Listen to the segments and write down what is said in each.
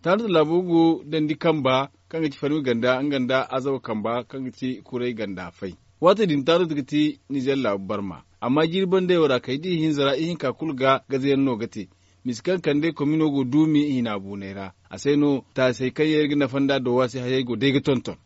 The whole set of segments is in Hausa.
tare da labugu dan di kamba kan ga ci farmi ganda an ganda azawa kamba kan ga ci kurai ganda fai wata din tare da ti Niger la barma amma girban da yawara kai di hin zara ihin kakulga gazayen no gate miskan kande komino go dumi ina bunera aseno ta sai kai yergi na fanda do wasi haye go dege tonton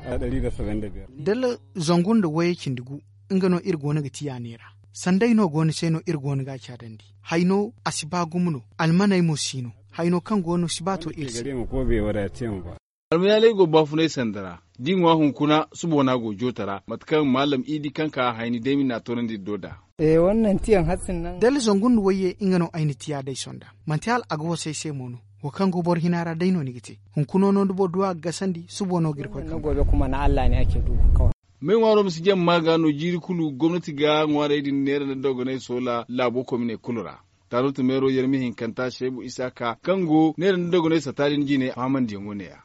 175 dal zongun da waye kindigu ingano irgo na gatiya nera sandai no goni seno irgo na ga kyadandi haino asiba gumno almanai musino haino kan gonu sibato irsi gare mu ko be wadace mu ba almiyalai go bafune sandara dinwa hunkuna subona go jotara matkan malam idi kanka haini demi na tonan di doda wannan tiyan hatsin nan dal zongun waye ingano aini tiya dai sonda mantial agwo sai mono wakan gobor hinara daino nigite hunkuno no dubo duwa gasandi subono girko kan gobe kuma na Allah ne ake dubu kawai mai waro musu gem magano jiri kulu gwamnati ga ngware din nera da dogonai sola labo komine kulura taro tumero yermi hinkanta shebu isaka kango nera da dogonai satarin jine amman dingo ne ya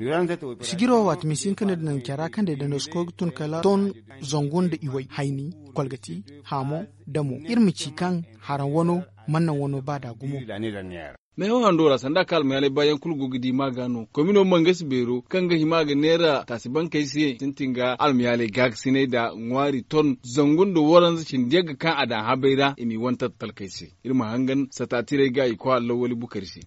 sigiro wat misin kana nan kyara kan da danosko tun kala ton zongon da iwai haini kwalgati hamo damo irmi cikan haran wano mannan wano bada gumo mai hawan dora sanda kalma yale bayan kulgu gidi magano komino mangas bero kanga himaga nera tasiban kai sai tintinga almiyale gag sine da ngwari ton zangun da waran zacin daga kan ada habaira imi wanta talkaisi irma hangan satatire ga iko Allah wali bukarsi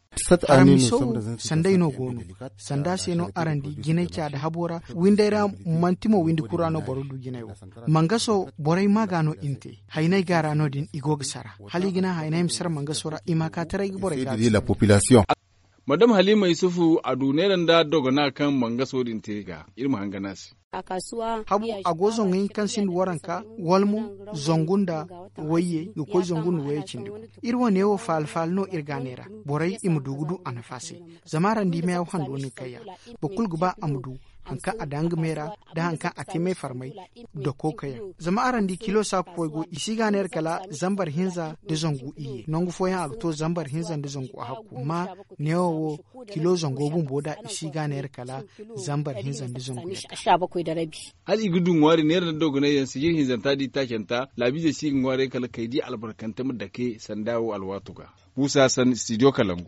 aramiso sandai no gono sanda seno arandi ginai kya da habora windaira mantimo windi kurano borudu ginai mangaso borai magano inte hainai gara no din igog sara haligina hainai misar mangasora imaka tarai borai ga la population madam halima yusufu a duneran da dogona kan mangaso din tega irma hanganasi a kasuwa habu agozon yin kansin waranka walmu zongunda waye ko zongun waye cindi irwo ne wo falfal no irganera borai imudugudu anafase zamaran di meyaw hando ni kaya bokul guba amudu hanka adang mera da hanka atime farmai da kokaya zama arandi kilo sa koygo isiganer kala zambar hinza de zongu iye nongu foya agto zambar hinza de zongu hakku ma newo kilo zongo bun boda isiganer kala zambar hinza de zongu 17 hali gudun wari ne da dogona yansu yin hinzanta di takenta labi da shi ngware kala kaidi albarkanta da ke sandawo alwatuga Musa San Studio Kalangu